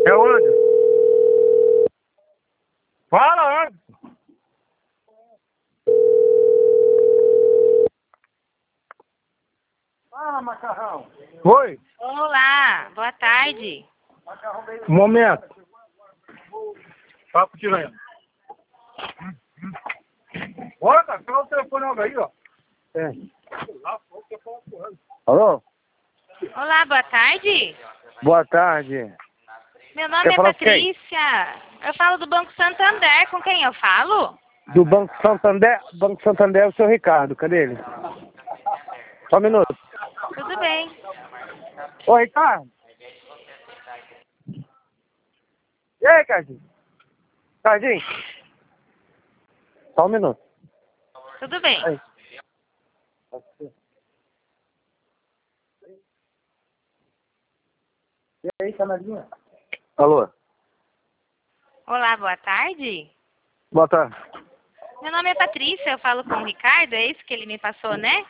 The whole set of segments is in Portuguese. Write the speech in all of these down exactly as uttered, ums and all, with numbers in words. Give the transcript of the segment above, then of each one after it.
É onde? Fala antes. Fala, macarrão. Oi. Olá, boa tarde. Um momento. Fala com o Tiranha. Olha, tá, pega o telefone logo aí, ó. É. Alô? Olá, boa tarde. Boa tarde. Meu nome Quer é falar com quem? Patrícia. Eu falo do Banco Santander. Com quem eu falo? Do Banco Santander? Banco Santander é o seu Ricardo, cadê ele? Só um minuto. Tudo bem. Ô, Ricardo. E aí, Ricardinho? Ricardinho? Só um minuto. Tudo bem. Aí. E aí, canalinha? Alô? Olá, boa tarde. Boa tarde. Meu nome é Patrícia, eu falo com o Ricardo, é isso que ele me passou, né?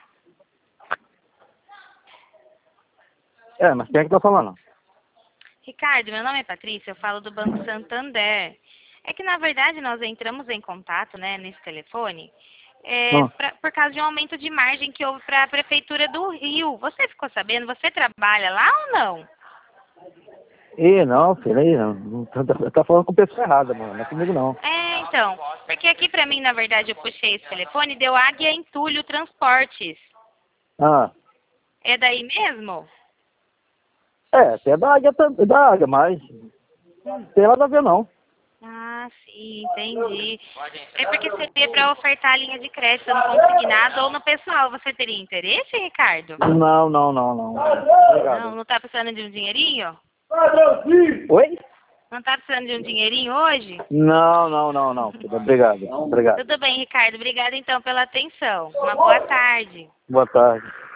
É, mas quem é que tá falando? Ricardo, meu nome é Patrícia, eu falo do Banco Santander. É que, na verdade, nós entramos em contato, né, nesse telefone, é, Hum. pra, por causa de um aumento de margem que houve para a Prefeitura do Rio. Você ficou sabendo? Você trabalha lá ou não? Ih, não, filho, aí, não. Tá, tá falando com pessoa errada, mano. Não é comigo, não. É, então, porque aqui pra mim, na verdade, eu puxei esse telefone e deu Águia Entulho Transportes. Ah. É daí mesmo? É, até da águia, tá- da águia, mas não tem nada a ver, não. Ah, sim, entendi. É porque seria para ofertar a linha de crédito no consignado ou no pessoal. Você teria interesse, Ricardo? Não, não, não, não. Não, Obrigado. não tá precisando de um dinheirinho? Oi? Não tá precisando de um dinheirinho hoje? Não, não, não, não. filho. Obrigado. Obrigado. Tudo bem, Ricardo. Obrigada então pela atenção. Uma boa tarde. Boa tarde.